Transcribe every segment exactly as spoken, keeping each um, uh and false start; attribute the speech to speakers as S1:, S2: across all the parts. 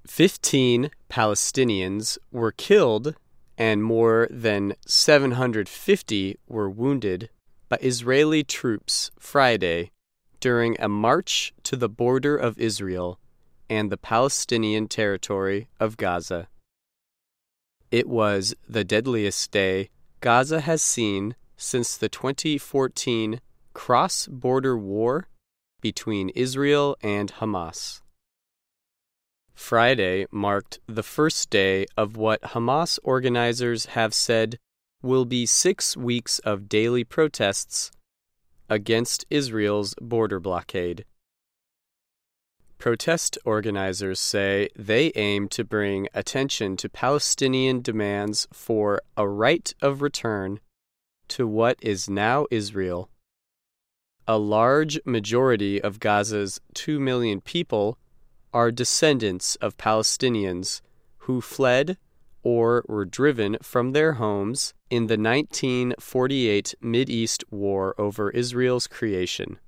S1: Fifteen Palestinians were killed and more than seven hundred fifty were wounded by Israeli troops Friday during a march to the border of Israel and the Palestinian territory of Gaza. It was the deadliest day Gaza has seen since the twenty fourteen cross-border war between Israel and Hamas. Friday marked the first day of what Hamas organizers have said will be six weeks of daily protests against Israel's border blockade. Protest organizers say they aim to bring attention to Palestinian demands for a right of return to what is now Israel. A large majority of Gaza's two million people are descendants of Palestinians who fled or were driven from their homes in the nineteen forty-eight Mideast War over Israel's creation.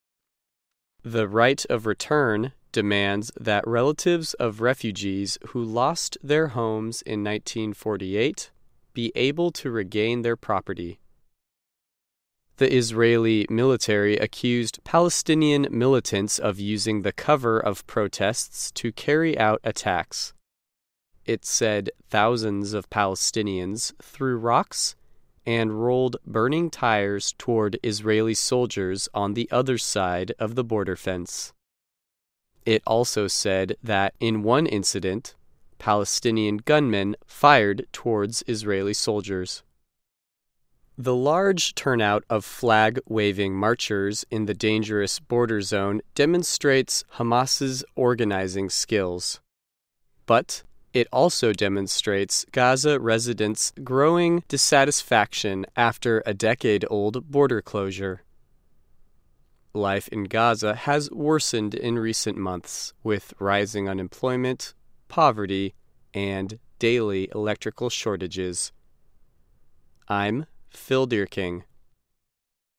S1: The right of return demands that relatives of refugees who lost their homes in nineteen forty-eight be able to regain their property. The Israeli military accused Palestinian militants of using the cover of protests to carry out attacks. It said thousands of Palestinians threw rocks and rolled burning tires toward Israeli soldiers on the other side of the border fence. It also said that in one incident, Palestinian gunmen fired towards Israeli soldiers. The large turnout of flag-waving marchers in the dangerous border zone demonstrates Hamas's organizing skills. But it also demonstrates Gaza residents' growing dissatisfaction after a decade-old border closure. Life in Gaza has worsened in recent months with rising unemployment, poverty, and daily electrical shortages. I'm Phil Deerking.